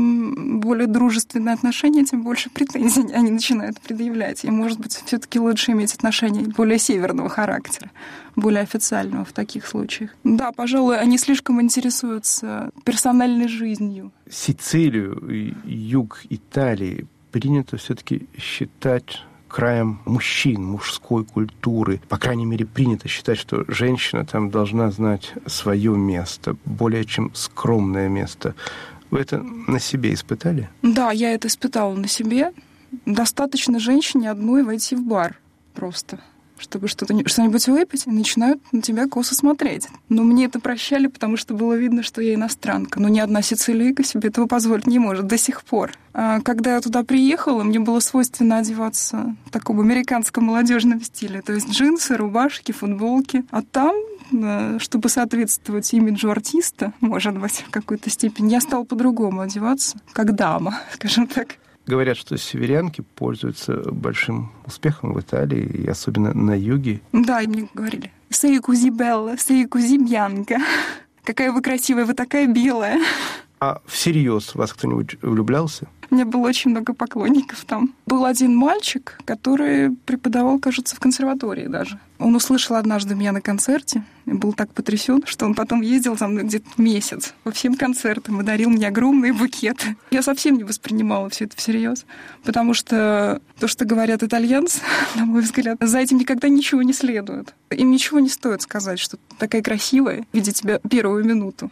Чем более дружественные отношения, тем больше претензий они начинают предъявлять. И, может быть, все-таки лучше иметь отношения более северного характера, более официального в таких случаях. Да, пожалуй, они слишком интересуются персональной жизнью. Сицилию и юг Италии принято все-таки считать краем мужчин, мужской культуры. По крайней мере, принято считать, что женщина там должна знать свое место, более чем скромное место. Вы это на себе испытали? Да, я это испытала на себе. Достаточно женщине одной войти в бар просто, чтобы что-то, что-нибудь выпить, и начинают на тебя косо смотреть. Но мне это прощали, потому что было видно, что я иностранка. Но ни одна сицилийка себе этого позволить не может до сих пор. А когда я туда приехала, мне было свойственно одеваться в таком американском молодежном стиле. То есть джинсы, рубашки, футболки. А там, чтобы соответствовать имиджу артиста, может быть, в какой-то степени, я стала по-другому одеваться, как дама, скажем так. Говорят, что северянки пользуются большим успехом в Италии, и особенно на юге. Да, и мне говорили: «Sei così bella, sei così bianca». Какая вы красивая, вы такая белая. А всерьез вас кто-нибудь влюблялся? У меня было очень много поклонников там. Был один мальчик, который преподавал, кажется, в консерватории даже. Он услышал однажды меня на концерте и был так потрясен, что он потом ездил за мной где-то месяц по всем концертам и дарил мне огромные букеты. Я совсем не воспринимала все это всерьез, потому что то, что говорят итальянцы, на мой взгляд, за этим никогда ничего не следует. Им ничего не стоит сказать, что ты такая красивая, видя тебя первую минуту.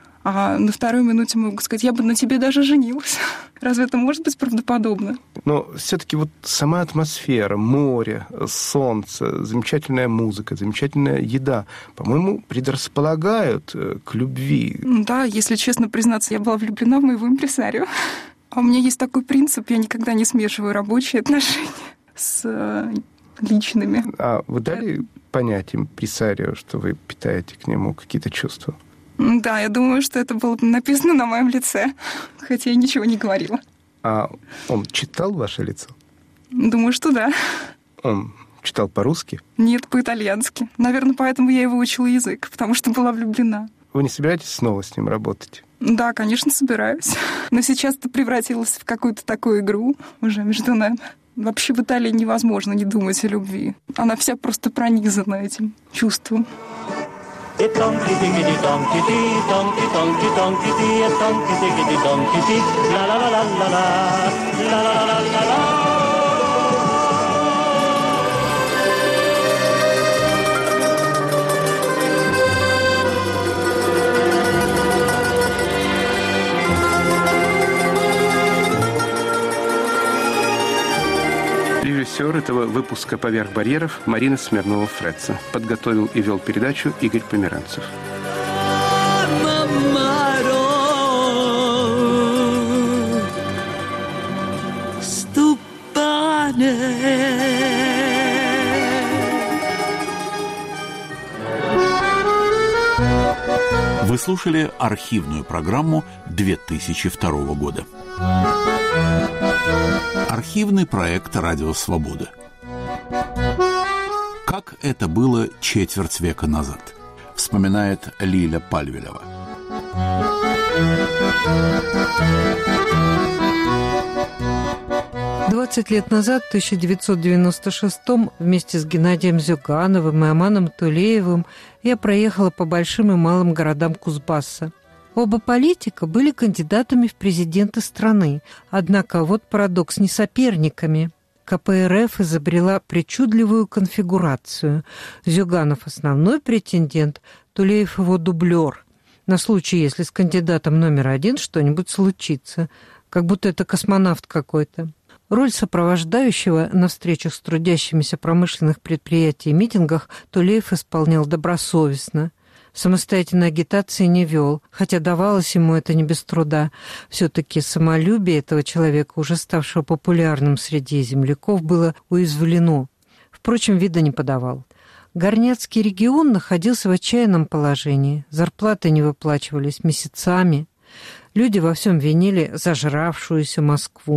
А на второй минуте могут сказать: я бы на тебе даже женилась. Разве это может быть правдоподобно? Но все-таки вот сама атмосфера, море, солнце, замечательная музыка, замечательная еда, по-моему, предрасполагают к любви. Да, если честно признаться, я была влюблена в моего импресарио. А у меня есть такой принцип: я никогда не смешиваю рабочие отношения с личными. А вы дали понять импресарио, что вы питаете к нему какие-то чувства? Да, я думаю, что это было написано на моем лице, хотя я ничего не говорила. А он читал ваше лицо? Думаю, что да. Он читал по-русски? Нет, по-итальянски. Наверное, поэтому я и выучила язык, потому что была влюблена. Вы не собираетесь снова с ним работать? Да, конечно, собираюсь. Но сейчас это превратилось в какую-то такую игру уже между нами. Вообще в Италии невозможно не думать о любви. Она вся просто пронизана этим чувством. E tonki tiki tonki ti, tonki tonki tonki ti, e tonki tiki tonki ti, la la la la la la, la la la la la. Режиссер этого выпуска «Поверх барьеров» Марина Смирнова-Фредца. Подготовил и вел передачу Игорь Померанцев. Вы слушали архивную программу две тысячи второго года. Архивный проект «Радио Свобода». Как это было четверть века назад, вспоминает Лиля Пальвелева. двадцать лет назад, в тысяча девятьсот девяносто шестом, вместе с Геннадием Зюгановым и Аманом Тулеевым я проехала по большим и малым городам Кузбасса. Оба политика были кандидатами в президенты страны, однако вот парадокс, не соперниками. ка пэ эр эф изобрела причудливую конфигурацию. Зюганов – основной претендент, Тулеев – его дублер. На случай, если с кандидатом номер один что-нибудь случится, как будто это космонавт какой-то. Роль сопровождающего на встречах с трудящимися промышленных предприятий и митингах Тулеев исполнял добросовестно. Самостоятельной агитации не вел, хотя давалось ему это не без труда. Все-таки самолюбие этого человека, уже ставшего популярным среди земляков, было уязвлено. Впрочем, вида не подавал. Горняцкий регион находился в отчаянном положении. Зарплаты не выплачивались месяцами. Люди во всем винили зажравшуюся Москву.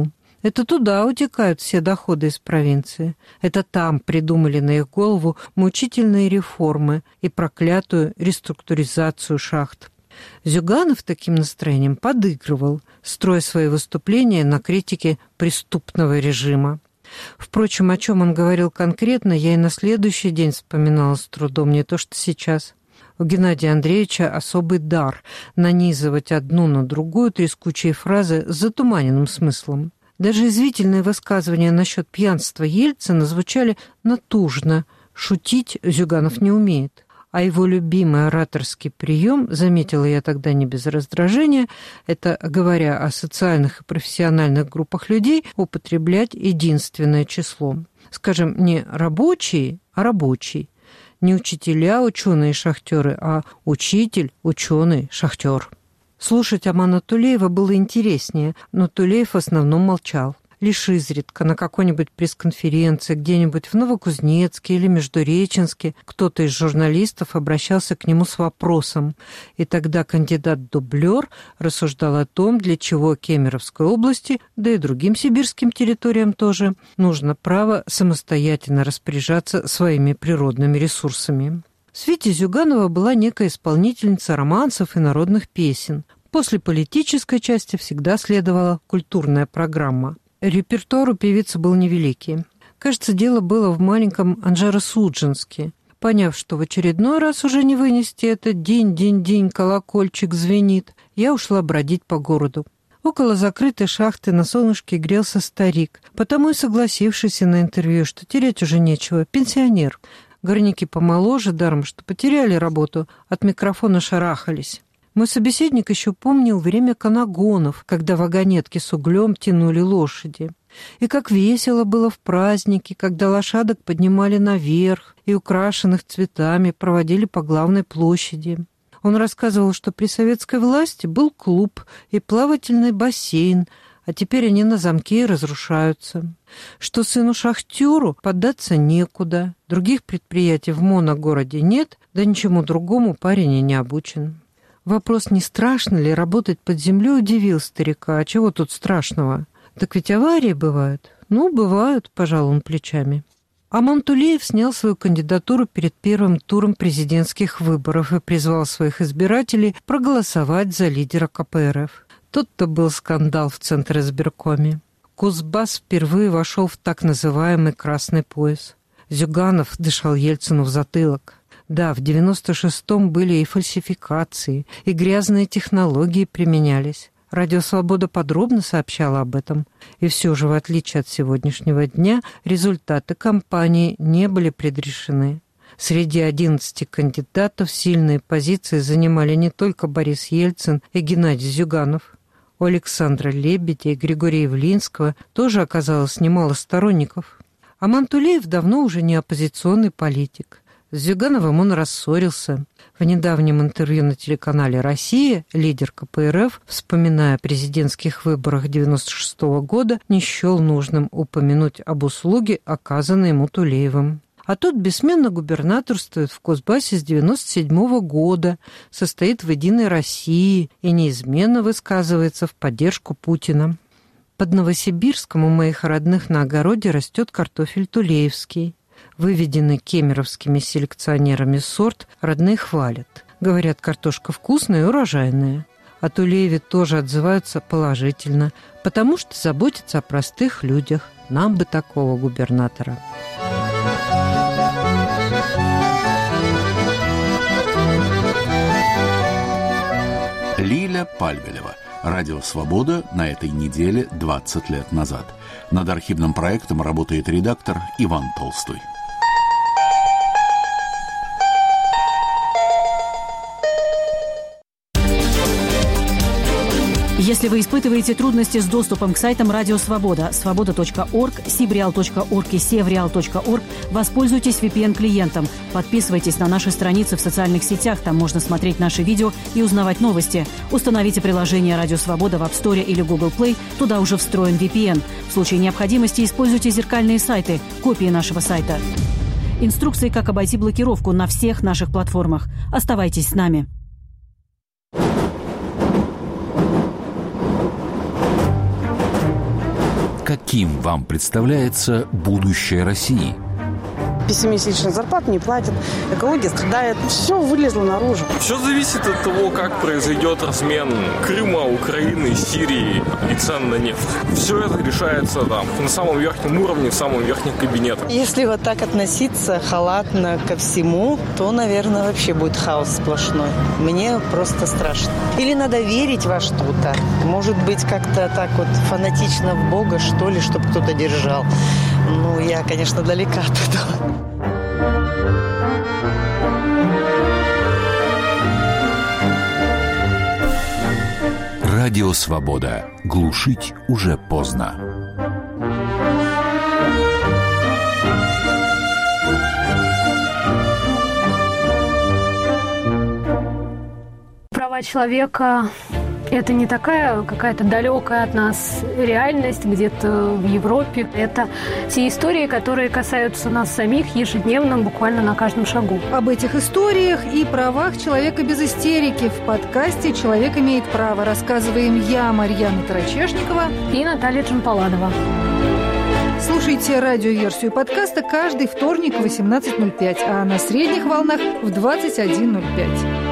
Это туда утекают все доходы из провинции. Это там придумали на их голову мучительные реформы и проклятую реструктуризацию шахт. Зюганов таким настроением подыгрывал, строя свои выступления на критике преступного режима. Впрочем, о чем он говорил конкретно, я и на следующий день вспоминала с трудом, не то что сейчас. У Геннадия Андреевича особый дар нанизывать одну на другую трескучие фразы с затуманенным смыслом. Даже извительные высказывания насчет пьянства Ельцина звучали натужно. Шутить Зюганов не умеет. А его любимый ораторский прием, заметила я тогда не без раздражения, это, говоря о социальных и профессиональных группах людей, употреблять единственное число. Скажем, не рабочие, а рабочий. Не учителя, ученые, шахтеры, а учитель, ученый, шахтер. Слушать Амана Тулеева было интереснее, но Тулеев в основном молчал. Лишь изредка на какой-нибудь пресс-конференции где-нибудь в Новокузнецке или Междуреченске кто-то из журналистов обращался к нему с вопросом, и тогда кандидат-дублер рассуждал о том, для чего Кемеровской области, да и другим сибирским территориям тоже, нужно право самостоятельно распоряжаться своими природными ресурсами. В свете Зюганова была некая исполнительница романсов и народных песен. После политической части всегда следовала культурная программа. Репертуар у певицы был невеликий. Кажется, дело было в маленьком Анжеро-Судженске. Поняв, что в очередной раз уже не вынести это «динь-динь-динь, колокольчик звенит», я ушла бродить по городу. Около закрытой шахты на солнышке грелся старик, потому и согласившийся на интервью, что терять уже нечего, пенсионер. Горняки помоложе, даром что потеряли работу, от микрофона шарахались. Мой собеседник еще помнил время канагонов, когда вагонетки с углем тянули лошади. И как весело было в праздники, когда лошадок поднимали наверх и украшенных цветами проводили по главной площади. Он рассказывал, что при советской власти был клуб и плавательный бассейн, а теперь они на замке и разрушаются. Что сыну-шахтеру податься некуда, других предприятий в моногороде нет, да ничему другому парень и не обучен. Вопрос, не страшно ли работать под землей, удивил старика. А чего тут страшного? Так ведь аварии бывают. Ну, бывают, пожал он плечами. Аман Тулеев снял свою кандидатуру перед первым туром президентских выборов и призвал своих избирателей проголосовать за лидера ка пэ эр эф. Тут-то был скандал в Центризбиркоме. Кузбасс впервые вошел в так называемый «красный пояс». Зюганов дышал Ельцину в затылок. Да, в девяносто шестом были и фальсификации, и грязные технологии применялись. Радио «Свобода» подробно сообщала об этом. И все же, в отличие от сегодняшнего дня, результаты кампании не были предрешены. Среди одиннадцати кандидатов сильные позиции занимали не только Борис Ельцин и Геннадий Зюганов. У Александра Лебедя и Григория Явлинского тоже оказалось немало сторонников. Аман Тулеев давно уже не оппозиционный политик. С Зюгановым он рассорился. В недавнем интервью на телеканале «Россия» лидер ка пэ эр эф, вспоминая о президентских выборах девяносто шестого года, не счел нужным упомянуть об услуге, оказанной ему Тулеевым. А тот бессменно губернаторствует в Кузбассе с девяносто седьмого года, состоит в «Единой России» и неизменно высказывается в поддержку Путина. Под Новосибирском у моих родных на огороде растет картофель тулеевский. Выведенный кемеровскими селекционерами сорт родные хвалят. Говорят, картошка вкусная и урожайная. О Тулееве тоже отзываются положительно, потому что заботится о простых людях. Нам бы такого губернатора. Лиля Пальвелева. Радио «Свобода» на этой неделе двадцать лет назад. Над архивным проектом работает редактор Иван Толстой. Если вы испытываете трудности с доступом к сайтам Радио Свобода, свобода точка орг, сибреал точка орг и севреал точка орг, воспользуйтесь ви пи эн-клиентом. Подписывайтесь на наши страницы в социальных сетях, там можно смотреть наши видео и узнавать новости. Установите приложение Радио Свобода в App Store или Google Play, туда уже встроен ви пи эн. В случае необходимости используйте зеркальные сайты, копии нашего сайта. Инструкции, как обойти блокировку на всех наших платформах. Оставайтесь с нами. Каким вам представляется будущее России? Пятимесячную зарплату не платят, экология страдает. Все вылезло наружу. Все зависит от того, как произойдет размен Крыма, Украины, Сирии и цен на нефть. Все это решается там, на самом верхнем уровне, в самом верхнем кабинете. Если вот так относиться халатно ко всему, то, наверное, вообще будет хаос сплошной. Мне просто страшно. Или надо верить во что-то. Может быть, как-то так вот фанатично в Бога, что ли, чтобы кто-то держал. Ну, я, конечно, далека от этого. Радио «Свобода». Глушить уже поздно. Права человека – это не такая какая-то далекая от нас реальность где-то в Европе. Это те истории, которые касаются нас самих ежедневно, буквально на каждом шагу. Об этих историях и правах человека без истерики в подкасте «Человек имеет право» рассказываем я, Марьяна Тарачешникова и Наталья Джампаладова. Слушайте радиоверсию подкаста каждый вторник в восемнадцать ноль пять, а на средних волнах в двадцать один ноль пять.